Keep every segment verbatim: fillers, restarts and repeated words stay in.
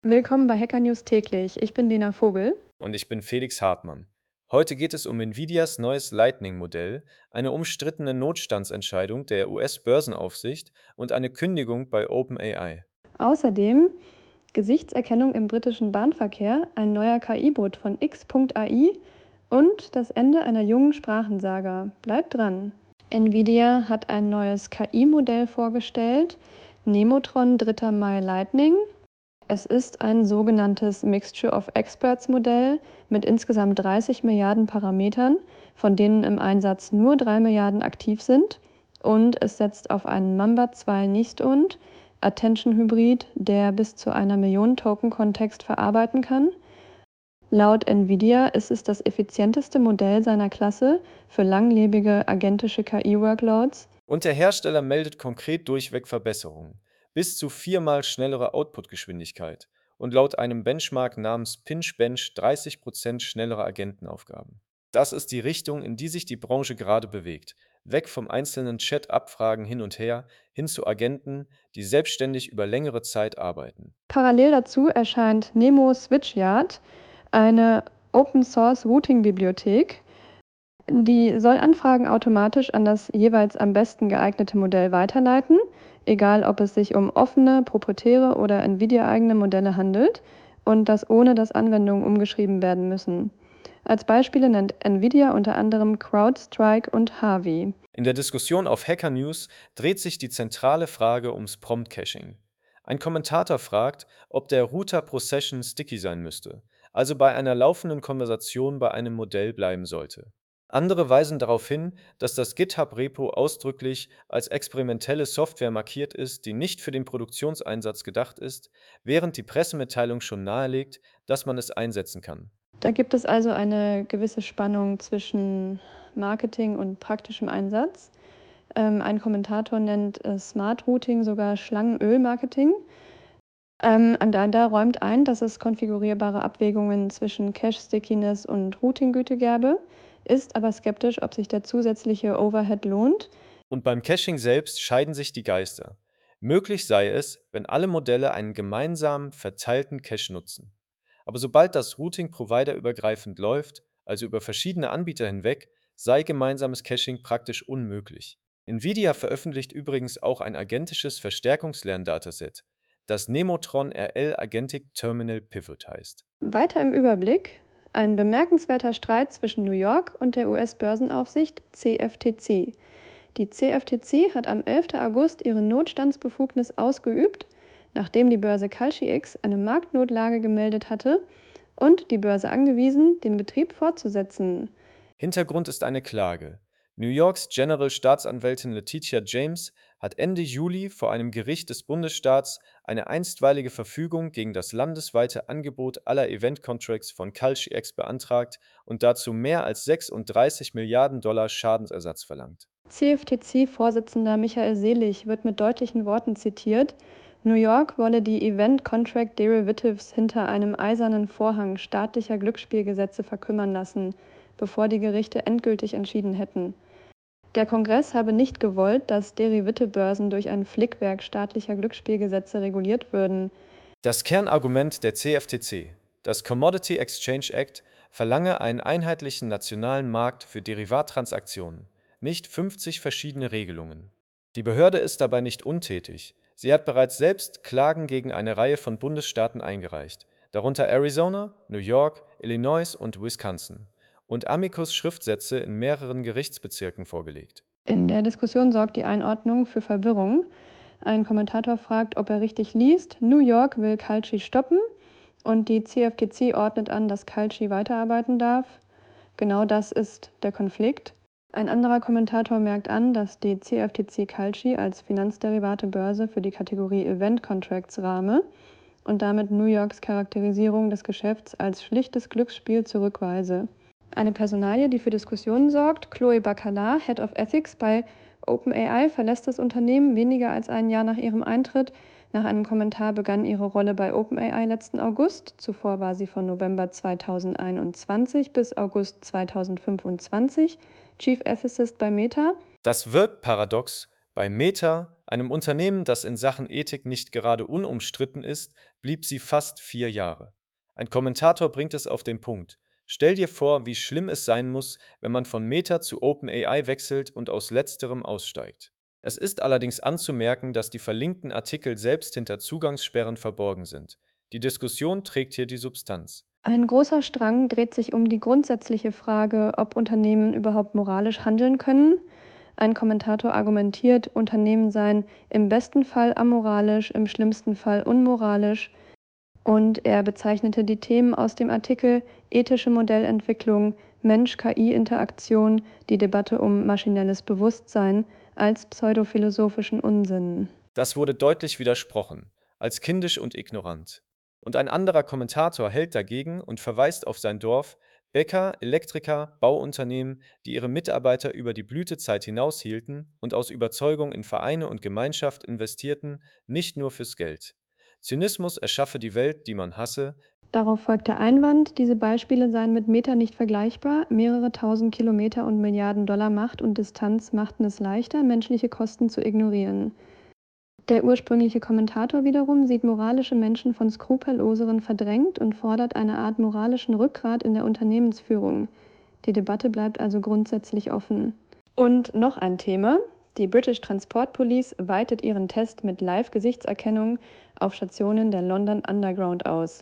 Willkommen bei Hacker News täglich. Ich bin Lena Vogel. Und ich bin Felix Hartmann. Heute geht es um Nvidias neues Lightning-Modell, eine umstrittene Notstandsentscheidung der U S-Börsenaufsicht und eine Kündigung bei OpenAI. Außerdem Gesichtserkennung im britischen Bahnverkehr, ein neuer K I-Bot von X Punkt A I und das Ende einer jungen Sprachensaga. Bleibt dran. Nvidia hat ein neues K I-Modell vorgestellt, Nemotron dritter Mai Lightning. Es ist ein sogenanntes Mixture of Experts Modell mit insgesamt dreißig Milliarden Parametern, von denen im Einsatz nur drei Milliarden aktiv sind, und es setzt auf einen Mamba zwei nicht und Attention Hybrid, der bis zu einer Million Token-Kontext verarbeiten kann. Laut Nvidia ist es das effizienteste Modell seiner Klasse für langlebige agentische K I-Workloads. Und der Hersteller meldet konkret durchweg Verbesserungen. Bis zu viermal schnellere Output-Geschwindigkeit und laut einem Benchmark namens PinchBench dreißig Prozent schnellere Agentenaufgaben. Das ist die Richtung, in die sich die Branche gerade bewegt. Weg vom einzelnen Chat-Abfragen hin und her, hin zu Agenten, die selbstständig über längere Zeit arbeiten. Parallel dazu erscheint Nemo Switchyard, eine Open-Source-Routing-Bibliothek. Die soll Anfragen automatisch an das jeweils am besten geeignete Modell weiterleiten, egal ob es sich um offene, proprietäre oder Nvidia-eigene Modelle handelt, und das ohne dass Anwendungen umgeschrieben werden müssen. Als Beispiele nennt Nvidia unter anderem CrowdStrike und Harvey. In der Diskussion auf Hacker News dreht sich die zentrale Frage ums Prompt-Caching. Ein Kommentator fragt, ob der Router pro Session sticky sein müsste, also bei einer laufenden Konversation bei einem Modell bleiben sollte. Andere weisen darauf hin, dass das GitHub-Repo ausdrücklich als experimentelle Software markiert ist, die nicht für den Produktionseinsatz gedacht ist, während die Pressemitteilung schon nahelegt, dass man es einsetzen kann. Da gibt es also eine gewisse Spannung zwischen Marketing und praktischem Einsatz. Ähm, ein Kommentator nennt äh, Smart Routing sogar Schlangenöl-Marketing. Ähm, da, da räumt ein, dass es konfigurierbare Abwägungen zwischen Cache-Stickiness und Routing-Güte gäbe, ist aber skeptisch, ob sich der zusätzliche Overhead lohnt. Und beim Caching selbst scheiden sich die Geister. Möglich sei es, wenn alle Modelle einen gemeinsamen, verteilten Cache nutzen. Aber sobald das Routing providerübergreifend läuft, also über verschiedene Anbieter hinweg, sei gemeinsames Caching praktisch unmöglich. Nvidia veröffentlicht übrigens auch ein agentisches Verstärkungslern-Dataset, das Nemotron R L Agentic Terminal Pivot heißt. Weiter im Überblick: Ein bemerkenswerter Streit zwischen New York und der U S-Börsenaufsicht C F T C. Die C F T C hat am elften August ihre Notstandsbefugnis ausgeübt, nachdem die Börse CalCX eine Marktnotlage gemeldet hatte, und die Börse angewiesen, den Betrieb fortzusetzen. Hintergrund ist eine Klage. New Yorks General Staatsanwältin Letitia James hat Ende Juli vor einem Gericht des Bundesstaats eine einstweilige Verfügung gegen das landesweite Angebot aller Event-Contracts von CalCX beantragt und dazu mehr als sechsunddreißig Milliarden Dollar Schadensersatz verlangt. C F T C-Vorsitzender Michael Selig wird mit deutlichen Worten zitiert: New York wolle die Event Contract Derivatives hinter einem eisernen Vorhang staatlicher Glücksspielgesetze verkümmern lassen, bevor die Gerichte endgültig entschieden hätten. Der Kongress habe nicht gewollt, dass Derivatebörsen durch ein Flickwerk staatlicher Glücksspielgesetze reguliert würden. Das Kernargument der C F T C, das Commodity Exchange Act, verlange einen einheitlichen nationalen Markt für Derivattransaktionen, nicht fünfzig verschiedene Regelungen. Die Behörde ist dabei nicht untätig. Sie hat bereits selbst Klagen gegen eine Reihe von Bundesstaaten eingereicht, darunter Arizona, New York, Illinois und Wisconsin, und Amicus-Schriftsätze in mehreren Gerichtsbezirken vorgelegt. In der Diskussion sorgt die Einordnung für Verwirrung. Ein Kommentator fragt, ob er richtig liest: New York will Calci stoppen und die C F T C ordnet an, dass Calci weiterarbeiten darf. Genau das ist der Konflikt. Ein anderer Kommentator merkt an, dass die C F T C Calci als Finanzderivate-Börse für die Kategorie Event Contracts rahme und damit New Yorks Charakterisierung des Geschäfts als schlichtes Glücksspiel zurückweise. Eine Personalie, die für Diskussionen sorgt: Chloe Bacala, Head of Ethics bei OpenAI, verlässt das Unternehmen weniger als ein Jahr nach ihrem Eintritt. Nach einem Kommentar begann ihre Rolle bei OpenAI letzten August. Zuvor war sie von November zweitausendeinundzwanzig bis August zweitausendfünfundzwanzig Chief Ethicist bei Meta. Das wirkt paradox. Bei Meta, Einem Unternehmen, das in Sachen Ethik nicht gerade unumstritten ist, blieb sie fast vier Jahre. Ein Kommentator bringt es auf den Punkt. Stell dir vor, wie schlimm es sein muss, wenn man von Meta zu OpenAI wechselt und aus letzterem aussteigt. Es ist allerdings anzumerken, dass die verlinkten Artikel selbst hinter Zugangssperren verborgen sind. Die Diskussion trägt hier die Substanz. Ein großer Strang dreht sich um die grundsätzliche Frage, ob Unternehmen überhaupt moralisch handeln können. Ein Kommentator argumentiert, Unternehmen seien im besten Fall amoralisch, im schlimmsten Fall unmoralisch. Und er bezeichnete die Themen aus dem Artikel ethische Modellentwicklung, Mensch-K I-Interaktion, die Debatte um maschinelles Bewusstsein als pseudophilosophischen Unsinn. Das wurde deutlich widersprochen, als kindisch und ignorant. Und ein anderer Kommentator hält dagegen und verweist auf sein Dorf, Bäcker, Elektriker, Bauunternehmen, die ihre Mitarbeiter über die Blütezeit hinaushielten und aus Überzeugung in Vereine und Gemeinschaft investierten, nicht nur fürs Geld. Zynismus erschaffe die Welt, die man hasse. Darauf folgt der Einwand, diese Beispiele seien mit Meta nicht vergleichbar. Mehrere tausend Kilometer und Milliarden Dollar Macht und Distanz machten es leichter, menschliche Kosten zu ignorieren. Der ursprüngliche Kommentator wiederum sieht moralische Menschen von Skrupelloseren verdrängt und fordert eine Art moralischen Rückgrat in der Unternehmensführung. Die Debatte bleibt also grundsätzlich offen. Und noch ein Thema. Die British Transport Police weitet ihren Test mit Live-Gesichtserkennung auf Stationen der London Underground aus.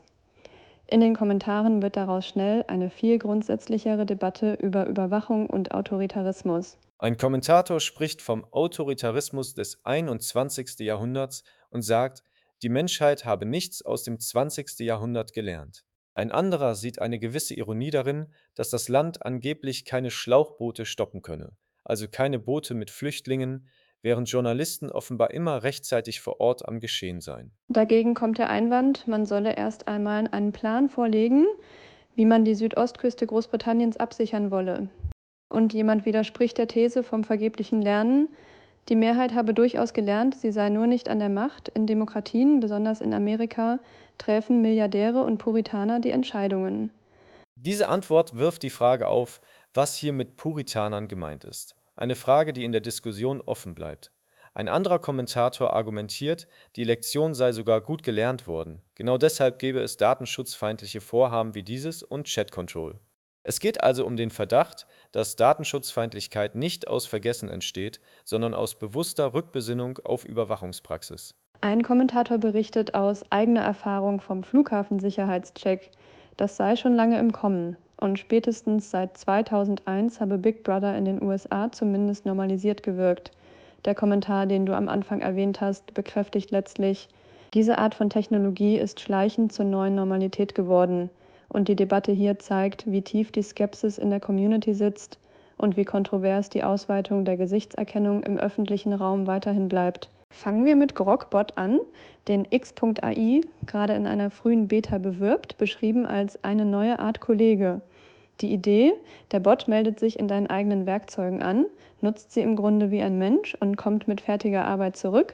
In den Kommentaren wird daraus schnell eine viel grundsätzlichere Debatte über Überwachung und Autoritarismus. Ein Kommentator spricht vom Autoritarismus des einundzwanzigsten Jahrhunderts und sagt, die Menschheit habe nichts aus dem zwanzigsten Jahrhundert gelernt. Ein anderer sieht eine gewisse Ironie darin, dass das Land angeblich keine Schlauchboote stoppen könne, also keine Boote mit Flüchtlingen, während Journalisten offenbar immer rechtzeitig vor Ort am Geschehen seien. Dagegen kommt der Einwand, man solle erst einmal einen Plan vorlegen, wie man die Südostküste Großbritanniens absichern wolle. Und jemand widerspricht der These vom vergeblichen Lernen. Die Mehrheit habe durchaus gelernt, sie sei nur nicht an der Macht. In Demokratien, besonders in Amerika, treffen Milliardäre und Puritaner die Entscheidungen. Diese Antwort wirft die Frage auf, was hier mit Puritanern gemeint ist. Eine Frage, die in der Diskussion offen bleibt. Ein anderer Kommentator argumentiert, die Lektion sei sogar gut gelernt worden. Genau deshalb gebe es datenschutzfeindliche Vorhaben wie dieses und Chat Control. Es geht also um den Verdacht, dass Datenschutzfeindlichkeit nicht aus Vergessen entsteht, sondern aus bewusster Rückbesinnung auf Überwachungspraxis. Ein Kommentator berichtet aus eigener Erfahrung vom Flughafensicherheitscheck. Das sei schon lange im Kommen. Und spätestens seit zweitausendeins habe Big Brother in den U S A zumindest normalisiert gewirkt. Der Kommentar, den du am Anfang erwähnt hast, bekräftigt letztlich, diese Art von Technologie ist schleichend zur neuen Normalität geworden. Und die Debatte hier zeigt, wie tief die Skepsis in der Community sitzt und wie kontrovers die Ausweitung der Gesichtserkennung im öffentlichen Raum weiterhin bleibt. Fangen wir mit Grogbot an, den X.A I gerade in einer frühen Beta bewirbt, beschrieben als eine neue Art Kollege. Die Idee, der Bot meldet sich in deinen eigenen Werkzeugen an, nutzt sie im Grunde wie ein Mensch und kommt mit fertiger Arbeit zurück.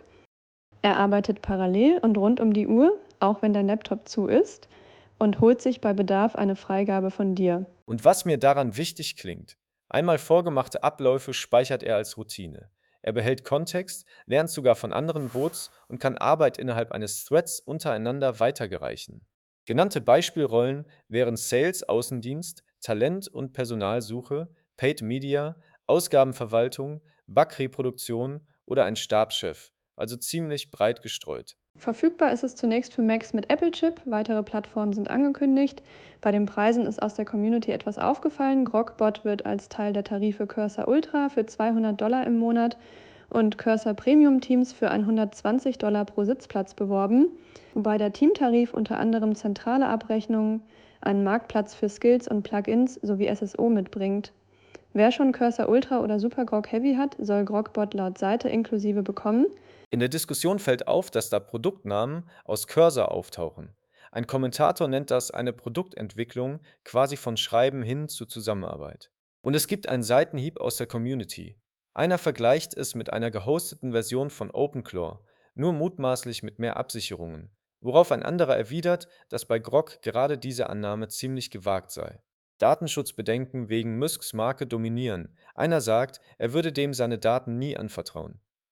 Er arbeitet parallel und rund um die Uhr, auch wenn dein Laptop zu ist, und holt sich bei Bedarf eine Freigabe von dir. Und was mir daran wichtig klingt, einmal vorgemachte Abläufe speichert er als Routine. Er behält Kontext, lernt sogar von anderen Bots und kann Arbeit innerhalb eines Threads untereinander weitergereichen. Genannte Beispielrollen wären Sales, Außendienst, Talent- und Personalsuche, Paid Media, Ausgabenverwaltung, Bug-Reproduktion oder ein Stabschef, also ziemlich breit gestreut. Verfügbar ist es zunächst für Macs mit Apple-Chip, weitere Plattformen sind angekündigt. Bei den Preisen ist aus der Community etwas aufgefallen. Grogbot wird als Teil der Tarife Cursor Ultra für zweihundert Dollar im Monat und Cursor Premium Teams für hundertzwanzig Dollar pro Sitzplatz beworben, wobei der Teamtarif unter anderem zentrale Abrechnungen, einen Marktplatz für Skills und Plugins sowie S S O mitbringt. Wer schon Cursor Ultra oder SuperGrok Heavy hat, soll Grogbot laut Seite inklusive bekommen. In der Diskussion fällt auf, dass da Produktnamen aus Cursor auftauchen. Ein Kommentator nennt das eine Produktentwicklung quasi von Schreiben hin zu Zusammenarbeit. Und es gibt einen Seitenhieb aus der Community. Einer vergleicht es mit einer gehosteten Version von OpenClaw, nur mutmaßlich mit mehr Absicherungen, worauf ein anderer erwidert, dass bei Grok gerade diese Annahme ziemlich gewagt sei. Datenschutzbedenken wegen Musks Marke dominieren. Einer sagt, er würde dem seine Daten nie anvertrauen.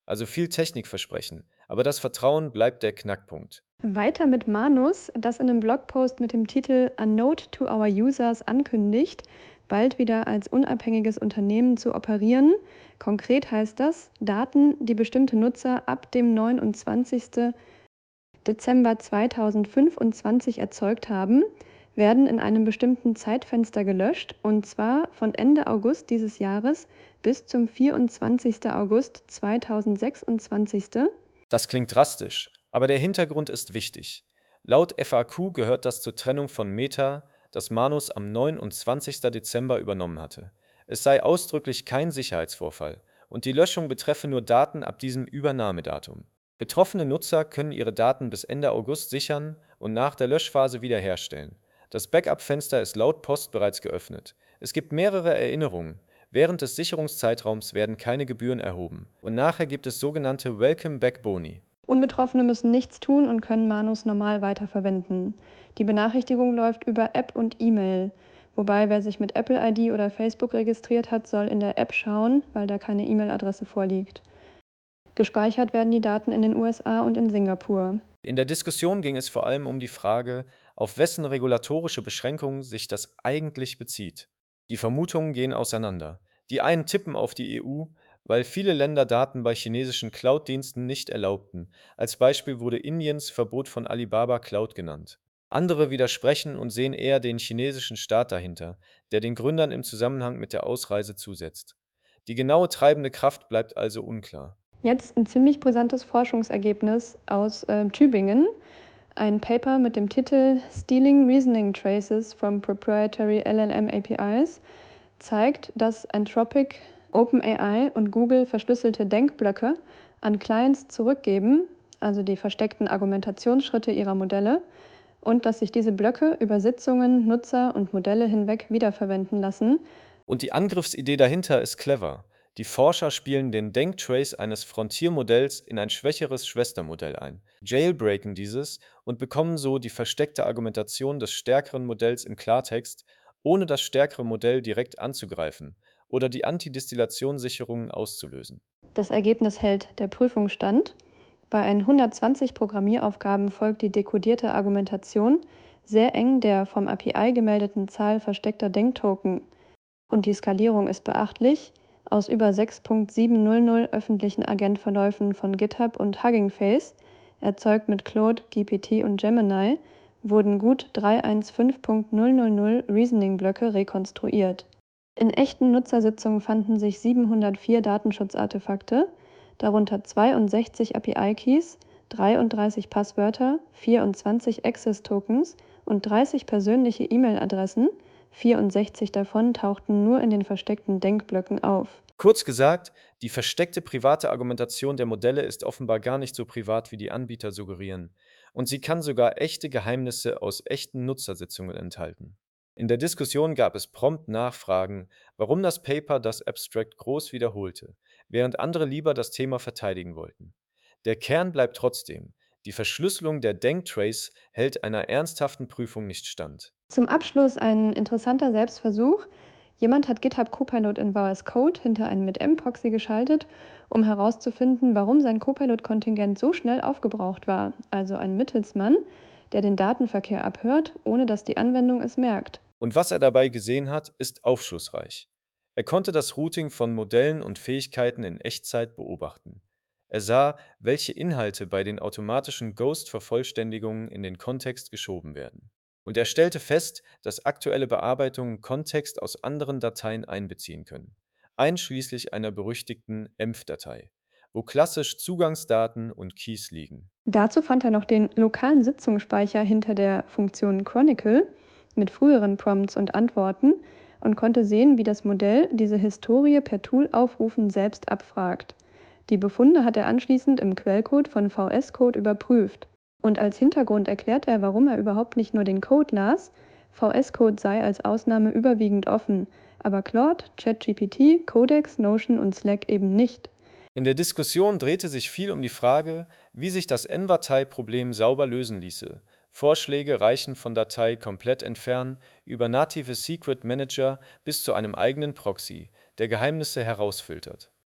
Also viel Technikversprechen, aber das Vertrauen bleibt der Knackpunkt. Weiter mit Manus, das in einem Blogpost mit dem Titel A Note to Our Users ankündigt, bald wieder als unabhängiges Unternehmen zu operieren. Konkret heißt das, Daten, die bestimmte Nutzer ab dem neunundzwanzigsten Dezember zweitausendfünfundzwanzig erzeugt haben, werden in einem bestimmten Zeitfenster gelöscht, und zwar von Ende August dieses Jahres bis zum vierundzwanzigsten August zweitausendsechsundzwanzig. Das klingt drastisch, aber der Hintergrund ist wichtig. Laut F A Q gehört das zur Trennung von Meta, das Manus am neunundzwanzigsten Dezember übernommen hatte. Es sei ausdrücklich kein Sicherheitsvorfall und die Löschung betreffe nur Daten ab diesem Übernahmedatum. Betroffene Nutzer können ihre Daten bis Ende August sichern und nach der Löschphase wiederherstellen. Das Backup-Fenster ist laut Post bereits geöffnet. Es gibt mehrere Erinnerungen. Während des Sicherungszeitraums werden keine Gebühren erhoben und nachher gibt es sogenannte Welcome Back Boni. Unbetroffene müssen nichts tun und können Manus normal weiterverwenden. Die Benachrichtigung läuft über App und E-Mail. Wobei, wer sich mit Apple I D oder Facebook registriert hat, soll in der App schauen, weil da keine E-Mail-Adresse vorliegt. Gespeichert werden die Daten in den U S A und in Singapur. In der Diskussion ging es vor allem um die Frage, auf wessen regulatorische Beschränkungen sich das eigentlich bezieht. Die Vermutungen gehen auseinander. Die einen tippen auf die E U, weil viele Länder Daten bei chinesischen Cloud-Diensten nicht erlaubten. Als Beispiel wurde Indiens Verbot von Alibaba Cloud genannt. Andere widersprechen und sehen eher den chinesischen Staat dahinter, der den Gründern im Zusammenhang mit der Ausreise zusetzt. Die genaue treibende Kraft bleibt also unklar. Jetzt ein ziemlich brisantes Forschungsergebnis aus äh, Tübingen. Ein Paper mit dem Titel Stealing Reasoning Traces from Proprietary L L M A P Is zeigt, dass Anthropic, OpenAI und Google verschlüsselte Denkblöcke an Clients zurückgeben, also die versteckten Argumentationsschritte ihrer Modelle, und dass sich diese Blöcke über Sitzungen, Nutzer und Modelle hinweg wiederverwenden lassen. Und die Angriffsidee dahinter ist clever. Die Forscher spielen den Denktrace eines Frontiermodells in ein schwächeres Schwestermodell ein, jailbreaken dieses und bekommen so die versteckte Argumentation des stärkeren Modells im Klartext, ohne das stärkere Modell direkt anzugreifen oder die Antidestillationssicherungen auszulösen. Das Ergebnis hält der Prüfung stand. Bei hundertzwanzig Programmieraufgaben folgt die dekodierte Argumentation sehr eng der vom A P I gemeldeten Zahl versteckter Denktoken. Und die Skalierung ist beachtlich. Aus über sechs Punkt siebenhundert öffentlichen Agentverläufen von GitHub und Hugging Face, erzeugt mit Claude, G P T und Gemini, wurden gut dreihundertfünfzehn Punkt null Reasoning-Blöcke rekonstruiert. In echten Nutzersitzungen fanden sich siebenhundertvier Datenschutzartefakte, darunter zweiundsechzig A P I-Keys, dreiunddreißig Passwörter, vierundzwanzig Access-Tokens und dreißig persönliche E-Mail-Adressen. vierundsechzig davon tauchten nur in den versteckten Denkblöcken auf. Kurz gesagt, die versteckte private Argumentation der Modelle ist offenbar gar nicht so privat, wie die Anbieter suggerieren, und sie kann sogar echte Geheimnisse aus echten Nutzersitzungen enthalten. In der Diskussion gab es prompt Nachfragen, warum das Paper das Abstract groß wiederholte, während andere lieber das Thema verteidigen wollten. Der Kern bleibt trotzdem: Die Verschlüsselung der Denktrace hält einer ernsthaften Prüfung nicht stand. Zum Abschluss ein interessanter Selbstversuch. Jemand hat GitHub Copilot in V S Code hinter einen mit M-Proxy geschaltet, um herauszufinden, warum sein Copilot-Kontingent so schnell aufgebraucht war, also ein Mittelsmann, der den Datenverkehr abhört, ohne dass die Anwendung es merkt. Und was er dabei gesehen hat, ist aufschlussreich. Er konnte das Routing von Modellen und Fähigkeiten in Echtzeit beobachten. Er sah, welche Inhalte bei den automatischen Ghost-Vervollständigungen in den Kontext geschoben werden. Und er stellte fest, dass aktuelle Bearbeitungen Kontext aus anderen Dateien einbeziehen können, einschließlich einer berüchtigten E M F-Datei, wo klassisch Zugangsdaten und Keys liegen. Dazu fand er noch den lokalen Sitzungsspeicher hinter der Funktion Chronicle mit früheren Prompts und Antworten und konnte sehen, wie das Modell diese Historie per Tool-Aufrufen selbst abfragt. Die Befunde hat er anschließend im Quellcode von V S Code überprüft. Und als Hintergrund erklärt er, warum er überhaupt nicht nur den Code las. V S Code sei als Ausnahme überwiegend offen, aber Claude, ChatGPT, Codex, Notion und Slack eben nicht. In der Diskussion drehte sich viel um die Frage, wie sich das Envatei-Problem sauber lösen ließe. Vorschläge reichen von Datei komplett entfernen über native Secret Manager bis zu einem eigenen Proxy, der Geheimnisse herausfiltert.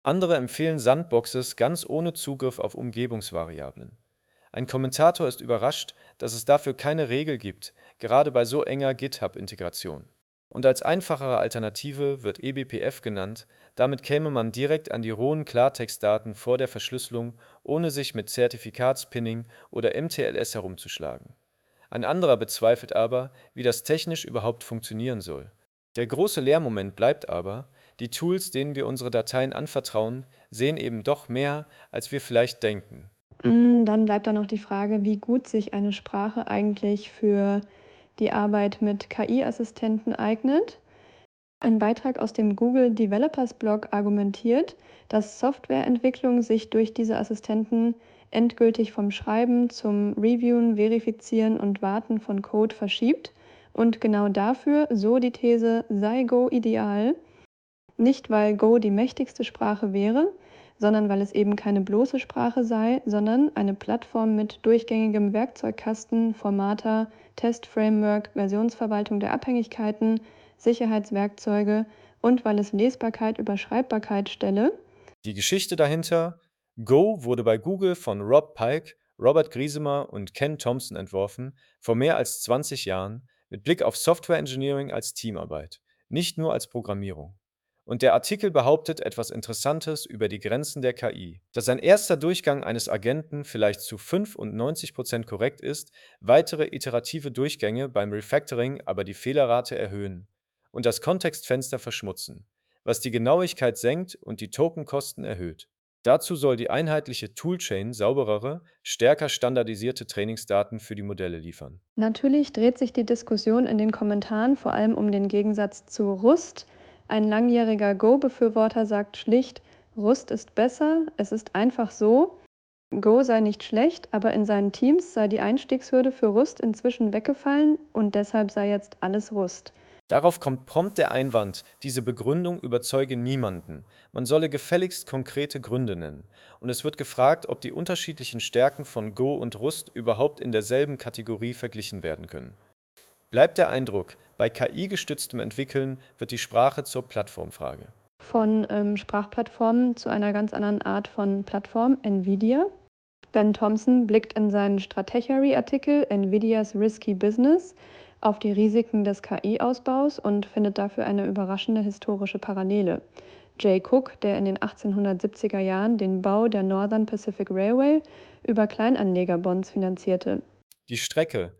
Andere empfehlen Sandboxes ganz ohne Zugriff auf Umgebungsvariablen. Ein Kommentator ist überrascht, dass es dafür keine Regel gibt, gerade bei so enger GitHub-Integration. Und als einfachere Alternative wird E B P F genannt, damit käme man direkt an die rohen Klartextdaten vor der Verschlüsselung, ohne sich mit Zertifikatspinning oder M T L S herumzuschlagen. Ein anderer bezweifelt aber, wie das technisch überhaupt funktionieren soll. Der große Lehrmoment bleibt aber, die Tools, denen wir unsere Dateien anvertrauen, sehen eben doch mehr, als wir vielleicht denken. Mm, Dann bleibt da noch die Frage, wie gut sich eine Sprache eigentlich für die Arbeit mit K I-Assistenten eignet. Ein Beitrag aus dem Google Developers Blog argumentiert, dass Softwareentwicklung sich durch diese Assistenten endgültig vom Schreiben zum Reviewen, Verifizieren und Warten von Code verschiebt. Und genau dafür, so die These, sei Go ideal. Nicht, weil Go die mächtigste Sprache wäre, sondern weil es eben keine bloße Sprache sei, sondern eine Plattform mit durchgängigem Werkzeugkasten, Formater, Testframework, Versionsverwaltung der Abhängigkeiten, Sicherheitswerkzeuge und weil es Lesbarkeit über Schreibbarkeit stelle. Die Geschichte dahinter: Go wurde bei Google von Rob Pike, Robert Griesemer und Ken Thompson entworfen, vor mehr als zwanzig Jahren, mit Blick auf Software Engineering als Teamarbeit, nicht nur als Programmierung. Und der Artikel behauptet etwas Interessantes über die Grenzen der K I: Dass ein erster Durchgang eines Agenten vielleicht zu fünfundneunzig Prozent korrekt ist, weitere iterative Durchgänge beim Refactoring aber die Fehlerrate erhöhen und das Kontextfenster verschmutzen, was die Genauigkeit senkt und die Tokenkosten erhöht. Dazu soll die einheitliche Toolchain sauberere, stärker standardisierte Trainingsdaten für die Modelle liefern. Natürlich dreht sich die Diskussion in den Kommentaren vor allem um den Gegensatz zu Rust. Ein langjähriger Go-Befürworter sagt schlicht, Rust ist besser, es ist einfach so. Go sei nicht schlecht, aber in seinen Teams sei die Einstiegshürde für Rust inzwischen weggefallen und deshalb sei jetzt alles Rust. Darauf kommt prompt der Einwand, diese Begründung überzeuge niemanden. Man solle gefälligst konkrete Gründe nennen. Und es wird gefragt, ob die unterschiedlichen Stärken von Go und Rust überhaupt in derselben Kategorie verglichen werden können. Bleibt der Eindruck, bei K I-gestütztem Entwickeln wird die Sprache zur Plattformfrage. Von ähm, Sprachplattformen zu einer ganz anderen Art von Plattform, NVIDIA. Ben Thompson blickt in seinen Stratechery-Artikel Nvidias Risky Business auf die Risiken des K I-Ausbaus und findet dafür eine überraschende historische Parallele. Jay Cook, der in den achtzehnhundertsiebziger Jahren den Bau der Northern Pacific Railway über Kleinanlegerbonds finanzierte. Die Strecke,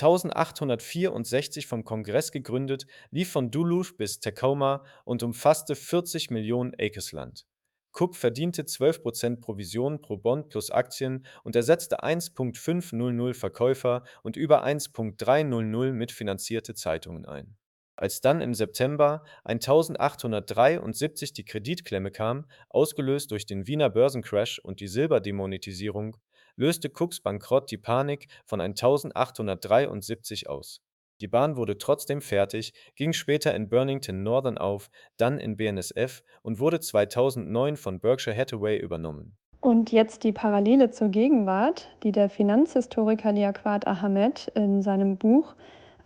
eintausendachthundertvierundsechzig vom Kongress gegründet, lief von Duluth bis Tacoma und umfasste vierzig Millionen Acres Land. Cook verdiente zwölf Prozent Provision pro Bond plus Aktien und ersetzte eins Komma fünfhundert Verkäufer und über eins Komma dreihundert mitfinanzierte Zeitungen ein. Als dann im September eintausendachthundertdreiundsiebzig die Kreditklemme kam, ausgelöst durch den Wiener Börsencrash und die Silberdemonetisierung, löste Cooks Bankrott die Panik von eintausendachthundertdreiundsiebzig aus. Die Bahn wurde trotzdem fertig, ging später in Burlington Northern auf, dann in B N S F und wurde zweitausendneun von Berkshire Hathaway übernommen. Und jetzt die Parallele zur Gegenwart, die der Finanzhistoriker Liaquat Ahamed in seinem Buch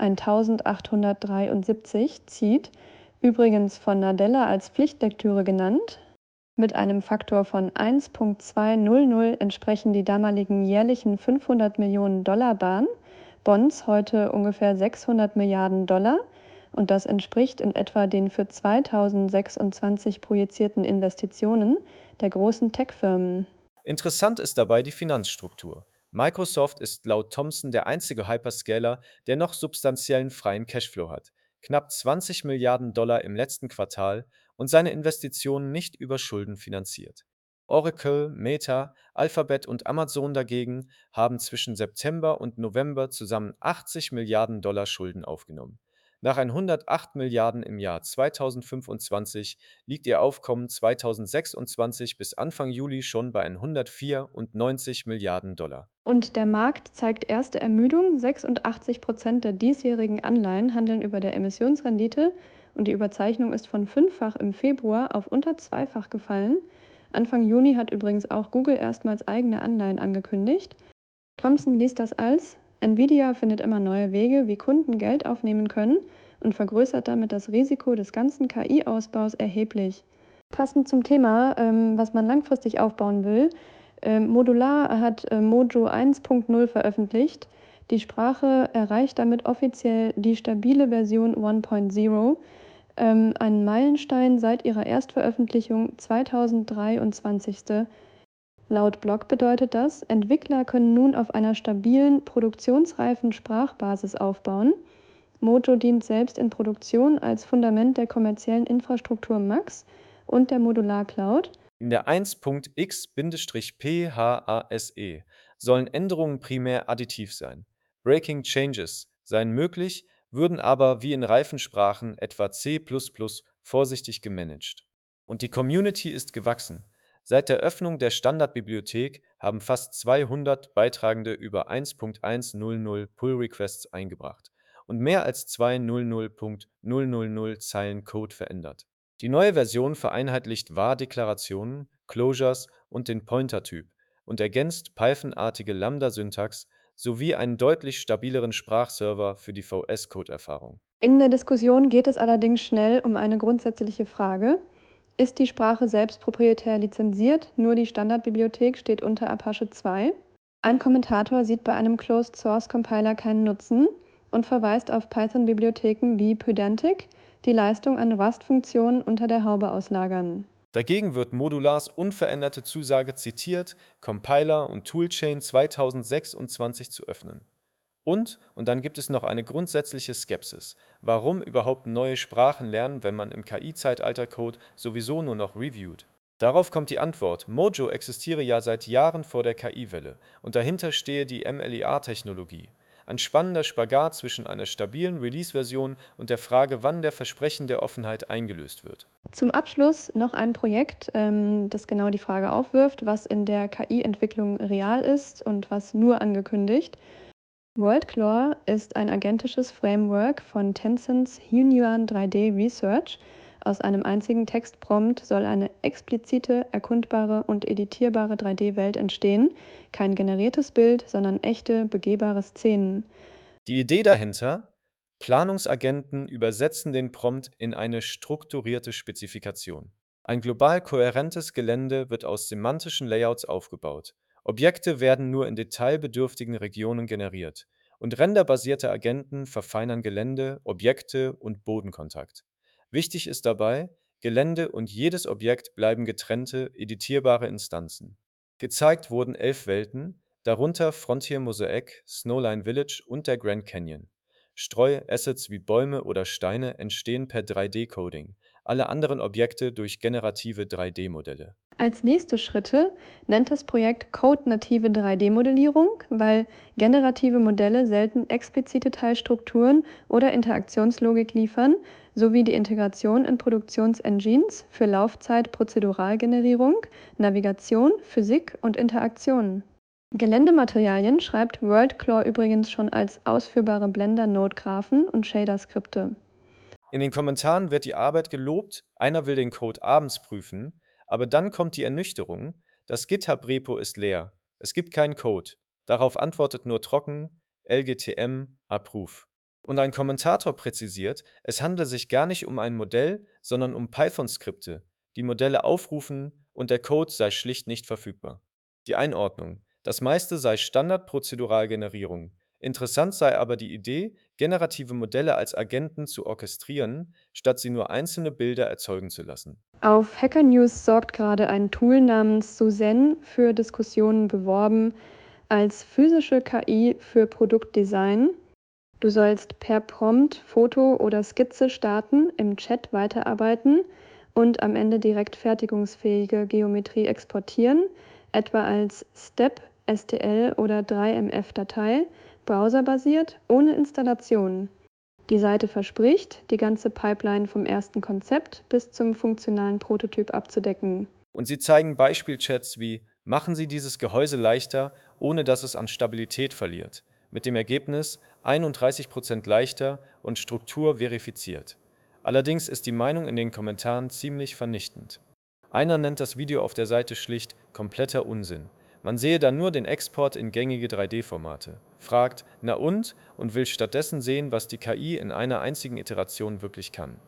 eintausendachthundertdreiundsiebzig zieht, übrigens von Nadella als Pflichtlektüre genannt. Mit einem Faktor von eins Komma zweihundert entsprechen die damaligen jährlichen fünfhundert Millionen Dollar Bahn, Bonds heute ungefähr sechshundert Milliarden Dollar und das entspricht in etwa den für zweitausendsechsundzwanzig projizierten Investitionen der großen Tech-Firmen. Interessant ist dabei die Finanzstruktur. Microsoft ist laut Thomson der einzige Hyperscaler, der noch substanziellen freien Cashflow hat, knapp zwanzig Milliarden Dollar im letzten Quartal, und seine Investitionen nicht über Schulden finanziert. Oracle, Meta, Alphabet und Amazon dagegen haben zwischen September und November zusammen achtzig Milliarden Dollar Schulden aufgenommen. Nach hundertacht Milliarden im Jahr zweitausendfünfundzwanzig liegt ihr Aufkommen zweitausendsechsundzwanzig bis Anfang Juli schon bei hundertvierundneunzig Milliarden Dollar. Und der Markt zeigt erste Ermüdung. sechsundachtzig Prozent der diesjährigen Anleihen handeln über der Emissionsrendite und die Überzeichnung ist von fünffach im Februar auf unter zweifach gefallen. Anfang Juni hat übrigens auch Google erstmals eigene Anleihen angekündigt. Thompson liest das als: Nvidia findet immer neue Wege, wie Kunden Geld aufnehmen können und vergrößert damit das Risiko des ganzen K I-Ausbaus erheblich. Passend zum Thema, ähm, was man langfristig aufbauen will, ähm, Modular hat äh, Mojo eins Punkt null veröffentlicht. Die Sprache erreicht damit offiziell die stabile Version eins Punkt null, ähm, einen Meilenstein seit ihrer Erstveröffentlichung zweitausenddreiundzwanzig. Laut Blog bedeutet das, Entwickler können nun auf einer stabilen, produktionsreifen Sprachbasis aufbauen. Mojo dient selbst in Produktion als Fundament der kommerziellen Infrastruktur Max und der Modular Cloud. In der eins Punkt x-phase sollen Änderungen primär additiv sein. Breaking Changes seien möglich, würden aber wie in reifen Sprachen etwa C plus plus vorsichtig gemanagt. Und die Community ist gewachsen. Seit der Öffnung der Standardbibliothek haben fast zweihundert Beitragende über eins Punkt hundertzehn Pull-Requests eingebracht und mehr als zweihundertzehn Zeilen Zeilen Code verändert. Die neue Version vereinheitlicht Var-Deklarationen, Closures und den Pointer-Typ und ergänzt Python-artige Lambda-Syntax sowie einen deutlich stabileren Sprachserver für die V S-Code-Erfahrung. In der Diskussion geht es allerdings schnell um eine grundsätzliche Frage. Ist die Sprache selbst proprietär lizenziert? Nur die Standardbibliothek steht unter Apache zwei. Ein Kommentator sieht bei einem Closed-Source-Compiler keinen Nutzen und verweist auf Python-Bibliotheken wie Pydantic, die Leistung an Rust-Funktionen unter der Haube auslagern. Dagegen wird Modulars unveränderte Zusage zitiert, Compiler und Toolchain zweitausendsechsundzwanzig zu öffnen. Und, und dann gibt es noch eine grundsätzliche Skepsis. Warum überhaupt neue Sprachen lernen, wenn man im K I-Zeitalter Code sowieso nur noch reviewt? Darauf kommt die Antwort: Mojo existiere ja seit Jahren vor der K I-Welle und dahinter stehe die M L E A-Technologie. Ein spannender Spagat zwischen einer stabilen Release-Version und der Frage, wann der Versprechen der Offenheit eingelöst wird. Zum Abschluss noch ein Projekt, ähm, das genau die Frage aufwirft, was in der K I-Entwicklung real ist und was nur angekündigt. WorldClaw ist ein agentisches Framework von Tencents Hunyuan drei D Research. Aus einem einzigen Textprompt soll eine explizite, erkundbare und editierbare drei D-Welt entstehen. Kein generiertes Bild, sondern echte, begehbare Szenen. Die Idee dahinter: Planungsagenten übersetzen den Prompt in eine strukturierte Spezifikation. Ein global kohärentes Gelände wird aus semantischen Layouts aufgebaut. Objekte werden nur in detailbedürftigen Regionen generiert und renderbasierte Agenten verfeinern Gelände, Objekte und Bodenkontakt. Wichtig ist dabei, Gelände und jedes Objekt bleiben getrennte, editierbare Instanzen. Gezeigt wurden elf Welten, darunter Frontier Mosaic, Snowline Village und der Grand Canyon. Streu-Assets wie Bäume oder Steine entstehen per drei D-Coding, alle anderen Objekte durch generative drei D-Modelle. Als nächste Schritte nennt das Projekt Code-native drei D-Modellierung, weil generative Modelle selten explizite Teilstrukturen oder Interaktionslogik liefern, sowie die Integration in Produktionsengines für Laufzeit, Prozeduralgenerierung, Navigation, Physik und Interaktionen. Geländematerialien schreibt WorldClaw übrigens schon als ausführbare Blender-Node-Graphen und Shader-Skripte. In den Kommentaren wird die Arbeit gelobt, einer will den Code abends prüfen, aber dann kommt die Ernüchterung: Das GitHub-Repo ist leer, es gibt keinen Code. Darauf antwortet nur trocken L G T M approve. Und ein Kommentator präzisiert, es handle sich gar nicht um ein Modell, sondern um Python-Skripte, die Modelle aufrufen und der Code sei schlicht nicht verfügbar. Die Einordnung: Das meiste sei Standard-Prozeduralgenerierung. Interessant sei aber die Idee, generative Modelle als Agenten zu orchestrieren, statt sie nur einzelne Bilder erzeugen zu lassen. Auf Hacker News sorgt gerade ein Tool namens Suzen für Diskussionen beworben als physische K I für Produktdesign. Du sollst per Prompt Foto oder Skizze starten, im Chat weiterarbeiten und am Ende direkt fertigungsfähige Geometrie exportieren, etwa als Step, S T L oder drei M F-Datei, browserbasiert, ohne Installation. Die Seite verspricht, die ganze Pipeline vom ersten Konzept bis zum funktionalen Prototyp abzudecken. Und sie zeigen Beispielchats wie: Machen Sie dieses Gehäuse leichter, ohne dass es an Stabilität verliert. Mit dem Ergebnis einunddreißig Prozent leichter und Struktur verifiziert. Allerdings ist die Meinung in den Kommentaren ziemlich vernichtend. Einer nennt das Video auf der Seite schlicht kompletter Unsinn. Man sehe da nur den Export in gängige drei D-Formate, fragt, na und, und will stattdessen sehen, was die K I in einer einzigen Iteration wirklich kann.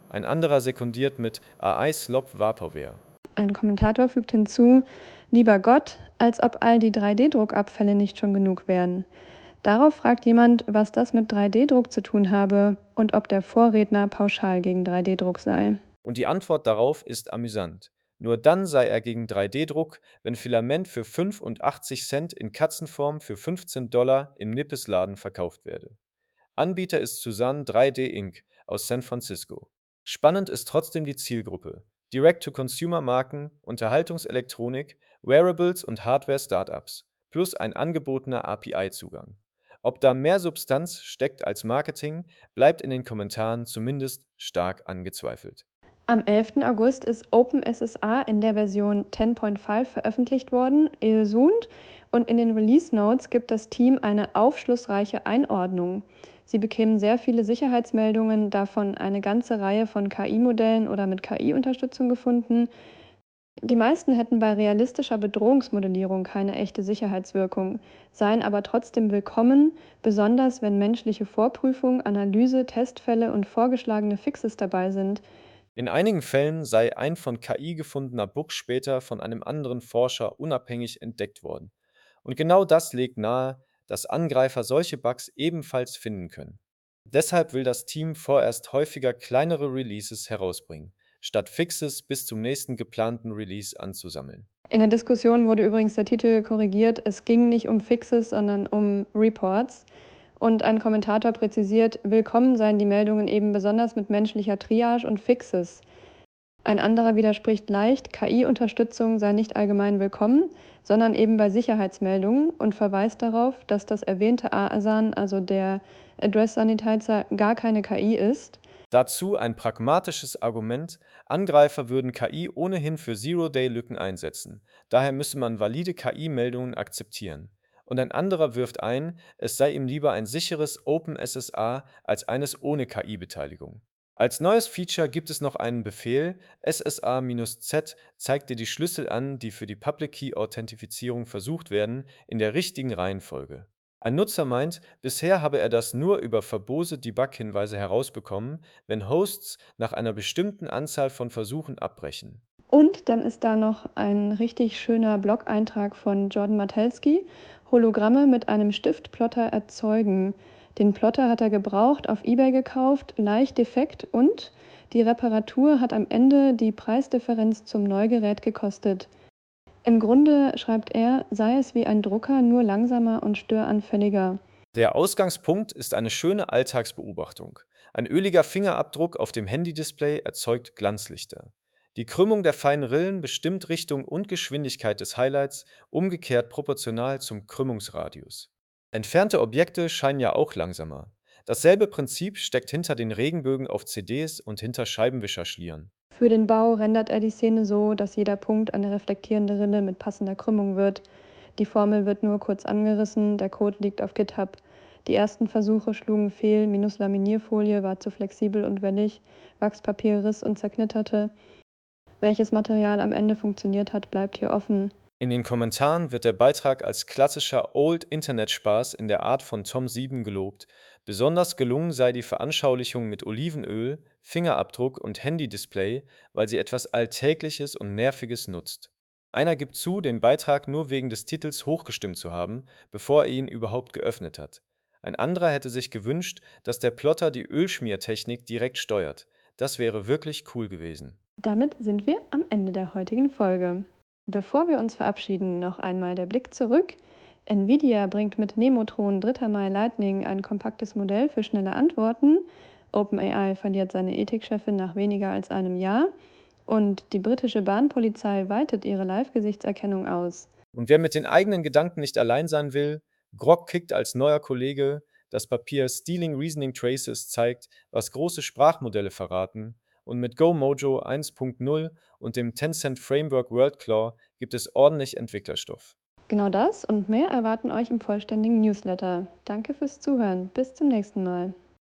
Ein anderer sekundiert mit A I Slop Vaporware. Ein Kommentator fügt hinzu: Lieber Gott, als ob all die drei D-Druckabfälle nicht schon genug wären. Darauf fragt jemand, was das mit drei D-Druck zu tun habe und ob der Vorredner pauschal gegen drei D-Druck sei. Und die Antwort darauf ist amüsant. Nur dann sei er gegen drei D-Druck, wenn Filament für fünfundachtzig Cent in Katzenform für fünfzehn Dollar im Nippes-Laden verkauft werde. Anbieter ist Suzanne drei D Inc aus San Francisco. Spannend ist trotzdem die Zielgruppe: Direct-to-Consumer-Marken, Unterhaltungselektronik, Wearables und Hardware-Startups, plus ein angebotener A P I-Zugang. Ob da mehr Substanz steckt als Marketing, bleibt in den Kommentaren zumindest stark angezweifelt. Am elften August ist OpenSSA in der Version zehn Punkt fünf veröffentlicht worden, ESUND, und in den Release Notes gibt das Team eine aufschlussreiche Einordnung. Sie bekämen sehr viele Sicherheitsmeldungen, davon eine ganze Reihe von K I-Modellen oder mit K I-Unterstützung gefunden. Die meisten hätten bei realistischer Bedrohungsmodellierung keine echte Sicherheitswirkung, seien aber trotzdem willkommen, besonders wenn menschliche Vorprüfung, Analyse, Testfälle und vorgeschlagene Fixes dabei sind. In einigen Fällen sei ein von K I gefundener Bug später von einem anderen Forscher unabhängig entdeckt worden. Und genau das legt nahe, dass Angreifer solche Bugs ebenfalls finden können. Deshalb will das Team vorerst häufiger kleinere Releases herausbringen, statt Fixes bis zum nächsten geplanten Release anzusammeln. In der Diskussion wurde übrigens der Titel korrigiert. Es ging nicht um Fixes, sondern um Reports. Und ein Kommentator präzisiert, willkommen seien die Meldungen eben besonders mit menschlicher Triage und Fixes. Ein anderer widerspricht leicht, K I-Unterstützung sei nicht allgemein willkommen, sondern eben bei Sicherheitsmeldungen und verweist darauf, dass das erwähnte A S A N, also der Address Sanitizer, gar keine K I ist. Dazu ein pragmatisches Argument: Angreifer würden K I ohnehin für Zero-Day-Lücken einsetzen, daher müsse man valide K I-Meldungen akzeptieren. Und ein anderer wirft ein, es sei ihm lieber ein sicheres OpenSSA als eines ohne K I-Beteiligung. Als neues Feature gibt es noch einen Befehl: S S A-Z zeigt dir die Schlüssel an, die für die Public-Key-Authentifizierung versucht werden, in der richtigen Reihenfolge. Ein Nutzer meint, bisher habe er das nur über verbose Debug-Hinweise herausbekommen, wenn Hosts nach einer bestimmten Anzahl von Versuchen abbrechen. Und dann ist da noch ein richtig schöner Blog-Eintrag von Jordan Matelski: Hologramme mit einem Stiftplotter erzeugen. Den Plotter hat er gebraucht auf eBay gekauft, leicht defekt und die Reparatur hat am Ende die Preisdifferenz zum Neugerät gekostet. Im Grunde, schreibt er, sei es wie ein Drucker, nur langsamer und störanfälliger. Der Ausgangspunkt ist eine schöne Alltagsbeobachtung. Ein öliger Fingerabdruck auf dem Handy-Display erzeugt Glanzlichter. Die Krümmung der feinen Rillen bestimmt Richtung und Geschwindigkeit des Highlights, umgekehrt proportional zum Krümmungsradius. Entfernte Objekte scheinen ja auch langsamer. Dasselbe Prinzip steckt hinter den Regenbögen auf C Ds und hinter Scheibenwischerschlieren. Für den Bau rendert er die Szene so, dass jeder Punkt eine reflektierende Rille mit passender Krümmung wird. Die Formel wird nur kurz angerissen, der Code liegt auf GitHub. Die ersten Versuche schlugen fehl, minus Laminierfolie war zu flexibel und wellig, Wachspapier riss und zerknitterte. Welches Material am Ende funktioniert hat, bleibt hier offen. In den Kommentaren wird der Beitrag als klassischer Old-Internet-Spaß in der Art von Tom sieben gelobt. Besonders gelungen sei die Veranschaulichung mit Olivenöl, Fingerabdruck und Handy-Display, weil sie etwas Alltägliches und Nerviges nutzt. Einer gibt zu, den Beitrag nur wegen des Titels hochgestimmt zu haben, bevor er ihn überhaupt geöffnet hat. Ein anderer hätte sich gewünscht, dass der Plotter die Ölschmiertechnik direkt steuert. Das wäre wirklich cool gewesen. Damit sind wir am Ende der heutigen Folge. Bevor wir uns verabschieden, noch einmal der Blick zurück. Nvidia bringt mit Nemotron dritter Mai Lightning ein kompaktes Modell für schnelle Antworten. OpenAI verliert seine Ethikchefin nach weniger als einem Jahr. Und die britische Bahnpolizei weitet ihre Live-Gesichtserkennung aus. Und wer mit den eigenen Gedanken nicht allein sein will, Grok kickt als neuer Kollege. Das Papier Stealing Reasoning Traces zeigt, was große Sprachmodelle verraten. Und mit GoMojo eins Punkt null und dem Tencent Framework WorldClaw gibt es ordentlich Entwicklerstoff. Genau das und mehr erwarten euch im vollständigen Newsletter. Danke fürs Zuhören. Bis zum nächsten Mal.